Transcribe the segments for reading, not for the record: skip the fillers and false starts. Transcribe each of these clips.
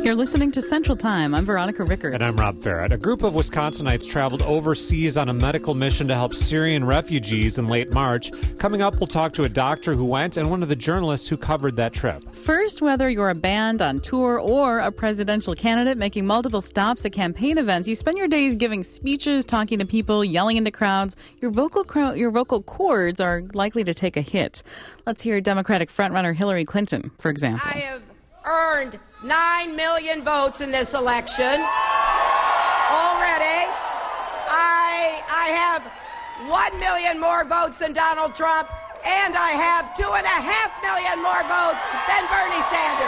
You're listening to Central Time. I'm Veronica Rickard. And I'm Rob Farrett. A group of Wisconsinites traveled overseas on a medical mission to help Syrian refugees in late March. Coming up, we'll talk to a doctor who went and one of the journalists who covered that trip. First, whether you're a band on tour or a presidential candidate making multiple stops at campaign events, you spend your days giving speeches, talking to people, yelling into crowds. Your vocal cords are likely to take a hit. Let's hear Democratic frontrunner Hillary Clinton, for example. I have earned 9 million votes in this election already. I have 1 million more votes than Donald Trump, and I have 2.5 million more votes than Bernie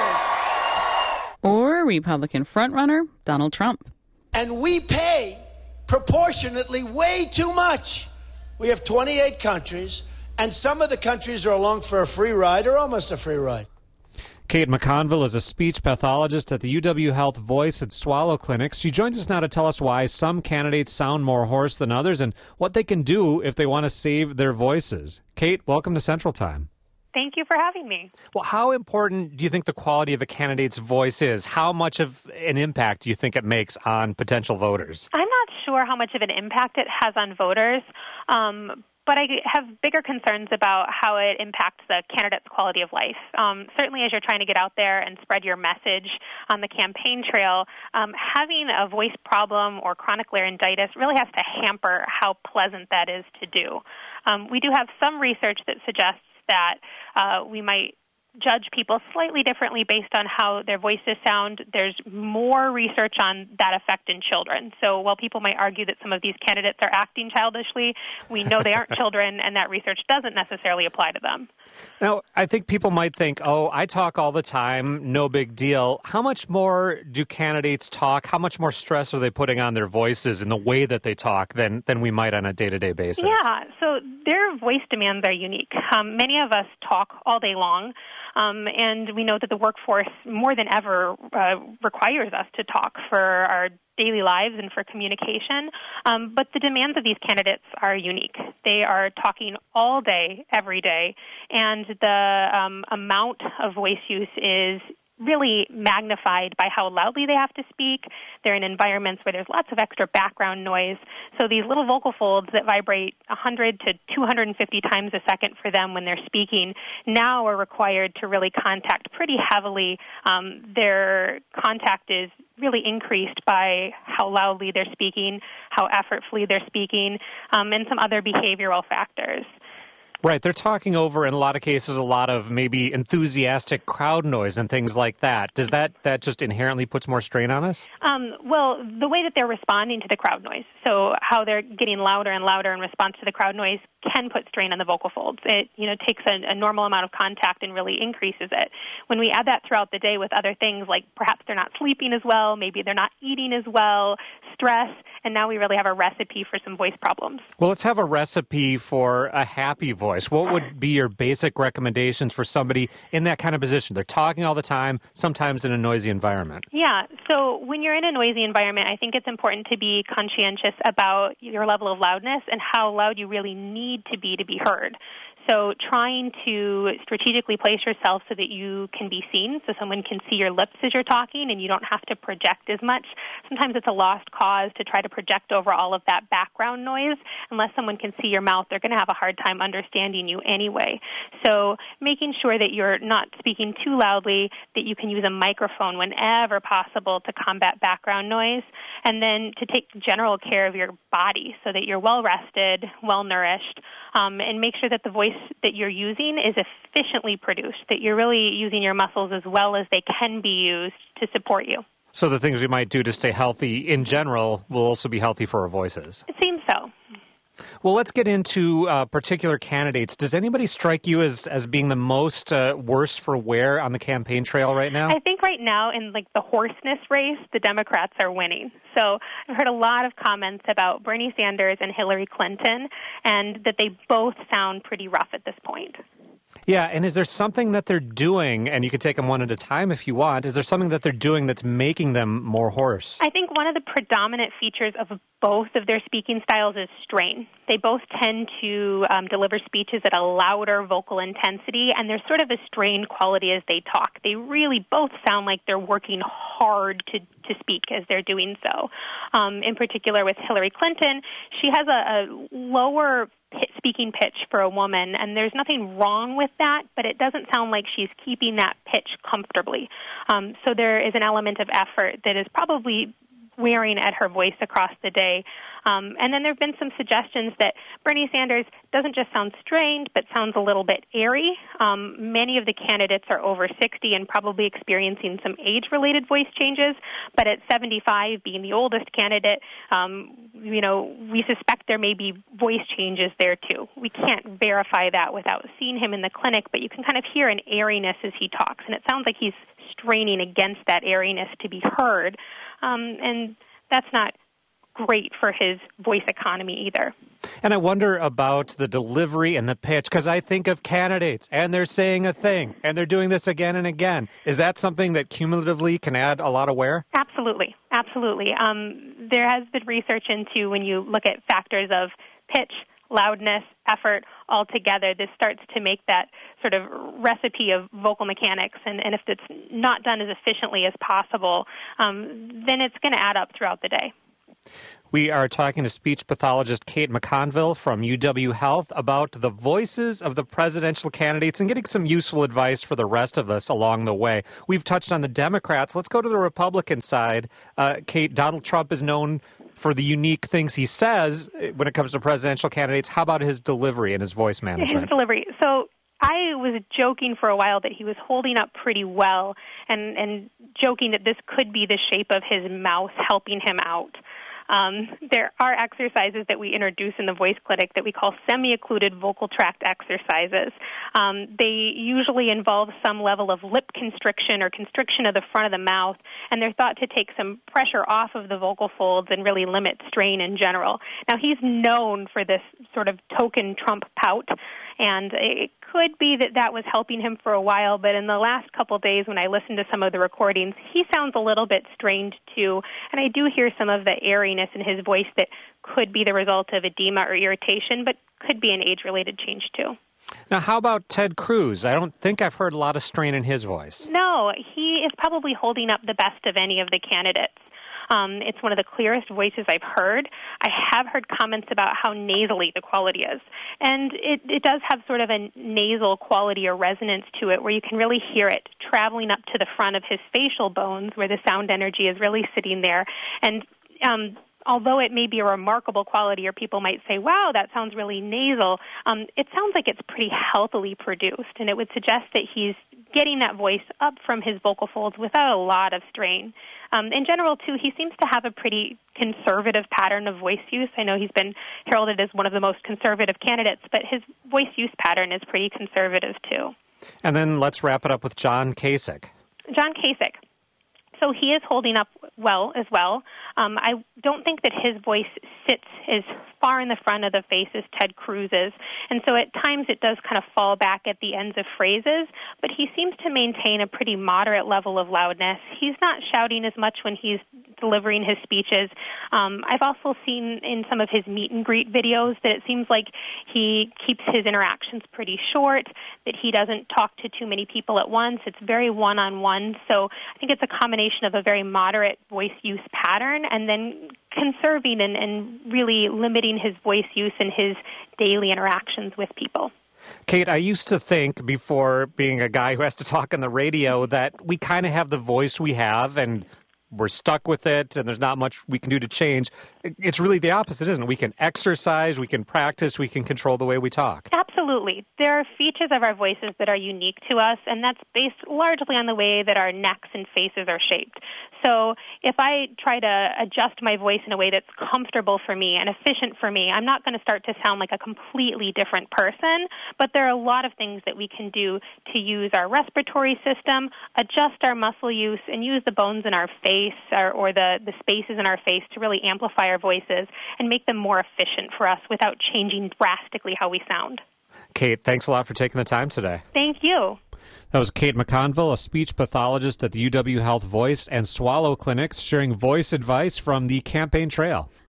Sanders. Or Republican frontrunner Donald Trump. And we pay proportionately way too much. We have 28 countries, and some of the countries are along for a free ride or almost a free ride. Kate McConville is a speech pathologist at the UW Health Voice and Swallow Clinics. She joins us now to tell us why some candidates sound more hoarse than others and what they can do if they want to save their voices. Kate, welcome to Central Time. Thank you for having me. Well, how important do you think the quality of a candidate's voice is? How much of an impact do you think it makes on potential voters? I'm not sure how much of an impact it has on voters, but I have bigger concerns about how it impacts the candidate's quality of life. Certainly as you're trying to get out there and spread your message on the campaign trail, having a voice problem or chronic laryngitis really has to hamper how pleasant that is to do. We do have some research that suggests that we might judge people slightly differently based on how their voices sound. There's more research on that effect in children. So while people might argue that some of these candidates are acting childishly, we know they aren't children, and that research doesn't necessarily apply to them. Now, I think people might think, oh, I talk all the time, no big deal. How much more do candidates talk? How much more stress are they putting on their voices in the way that they talk than we might on a day-to-day basis? Yeah, so their voice demands are unique. Many of us talk all day long. And we know that the workforce more than ever requires us to talk for our daily lives and for communication. But the demands of these candidates are unique. They are talking all day, every day, and the amount of voice use is really magnified by how loudly they have to speak. They're in environments where there's lots of extra background noise. So these little vocal folds that vibrate 100 to 250 times a second for them when they're speaking now are required to really contact pretty heavily. Their contact is really increased by how loudly they're speaking, how effortfully they're speaking, and some other behavioral factors. Right. They're talking over, in a lot of cases, a lot of maybe enthusiastic crowd noise and things like that. Does that just inherently puts more strain on us? Well, the way that they're responding to the crowd noise, so how they're getting louder and louder in response to the crowd noise can put strain on the vocal folds. It takes a normal amount of contact and really increases it. When we add that throughout the day with other things like perhaps they're not sleeping as well, maybe they're not eating as well, stress, and now we really have a recipe for some voice problems. Well, let's have a recipe for a happy voice. What would be your basic recommendations for somebody in that kind of position? They're talking all the time, sometimes in a noisy environment. Yeah, so when you're in a noisy environment, I think it's important to be conscientious about your level of loudness and how loud you really need to be heard. So trying to strategically place yourself so that you can be seen, so someone can see your lips as you're talking and you don't have to project as much. Sometimes it's a lost cause to try to project over all of that background noise. Unless someone can see your mouth, they're going to have a hard time understanding you anyway. So making sure that you're not speaking too loudly, that you can use a microphone whenever possible to combat background noise, and then to take general care of your body so that you're well-rested, well-nourished, and make sure that the voice that you're using is efficiently produced, that you're really using your muscles as well as they can be used to support you. So the things we might do to stay healthy in general will also be healthy for our voices. It seems so. Well, let's get into particular candidates. Does anybody strike you as being the most worst for wear on the campaign trail right now? I think right now in the hoarseness race, the Democrats are winning. So I've heard a lot of comments about Bernie Sanders and Hillary Clinton, and that they both sound pretty rough at this point. Yeah, and is there something that they're doing, and you can take them one at a time if you want, is there something that they're doing that's making them more hoarse? I think one of the predominant features of both of their speaking styles is strain. They both tend to deliver speeches at a louder vocal intensity, and there's sort of a strained quality as they talk. They really both sound like they're working hard to speak as they're doing so. In particular with Hillary Clinton, she has a lower speaking pitch for a woman, and there's nothing wrong with that, but it doesn't sound like she's keeping that pitch comfortably. So there is an element of effort that is probably wearing at her voice across the day. And then there have been some suggestions that Bernie Sanders doesn't just sound strained, but sounds a little bit airy. Many of the candidates are over 60 and probably experiencing some age-related voice changes. But at 75, being the oldest candidate, we suspect there may be voice changes there too. We can't verify that without seeing him in the clinic, but you can kind of hear an airiness as he talks, and it sounds like he's straining against that airiness to be heard. And that's not great for his voice economy either. And I wonder about the delivery and the pitch, because I think of candidates, and they're saying a thing, and they're doing this again and again. Is that something that cumulatively can add a lot of wear? Absolutely. Absolutely. There has been research into when you look at factors of pitch, loudness, effort all together, this starts to make that sort of recipe of vocal mechanics. And if it's not done as efficiently as possible, then it's going to add up throughout the day. We are talking to speech pathologist Kate McConville from UW Health about the voices of the presidential candidates and getting some useful advice for the rest of us along the way. We've touched on the Democrats. Let's go to the Republican side. Kate, Donald Trump is known for the unique things he says when it comes to presidential candidates. How about his delivery and his voice management? His delivery. So I was joking for a while that he was holding up pretty well and joking that this could be the shape of his mouth helping him out. There are exercises that we introduce in the voice clinic that we call semi-occluded vocal tract exercises. They usually involve some level of lip constriction or constriction of the front of the mouth, and they're thought to take some pressure off of the vocal folds and really limit strain in general. Now, he's known for this sort of token Trump pout, and it could be that that was helping him for a while, but in the last couple of days when I listened to some of the recordings, he sounds a little bit strained too, and I do hear some of the airiness in his voice that could be the result of edema or irritation, but could be an age-related change too. Now, how about Ted Cruz? I don't think I've heard a lot of strain in his voice. No, he is probably holding up the best of any of the candidates. It's one of the clearest voices I've heard. I have heard comments about how nasally the quality is. And it does have sort of a nasal quality or resonance to it where you can really hear it traveling up to the front of his facial bones where the sound energy is really sitting there. And although it may be a remarkable quality or people might say, wow, that sounds really nasal, it sounds like it's pretty healthily produced. And it would suggest that he's getting that voice up from his vocal folds without a lot of strain. In general, too, he seems to have a pretty conservative pattern of voice use. I know he's been heralded as one of the most conservative candidates, but his voice use pattern is pretty conservative, too. And then let's wrap it up with John Kasich. John Kasich. So he is holding up well as well. I don't think that his voice sits as far in the front of the face as Ted Cruz's, and so at times it does kind of fall back at the ends of phrases, but he seems to maintain a pretty moderate level of loudness. He's not shouting as much when he's delivering his speeches. I've also seen in some of his meet and greet videos that it seems like he keeps his interactions pretty short, that he doesn't talk to too many people at once. It's very one-on-one, so I think it's a combination of a very moderate voice use pattern and then conserving and really limiting his voice use in his daily interactions with people. Kate, I used to think before being a guy who has to talk on the radio that we kind of have the voice we have and we're stuck with it and there's not much we can do to change. It's really the opposite, isn't it? We can exercise, we can practice, we can control the way we talk. Absolutely. There are features of our voices that are unique to us, and that's based largely on the way that our necks and faces are shaped. So if I try to adjust my voice in a way that's comfortable for me and efficient for me, I'm not going to start to sound like a completely different person, but there are a lot of things that we can do to use our respiratory system, adjust our muscle use, and use the bones in our face or the spaces in our face to really amplify our voices and make them more efficient for us without changing drastically how we sound. Kate, thanks a lot for taking the time today. Thank you. That was Kate McConville, a speech pathologist at the UW Health Voice and Swallow Clinics, sharing voice advice from the campaign trail.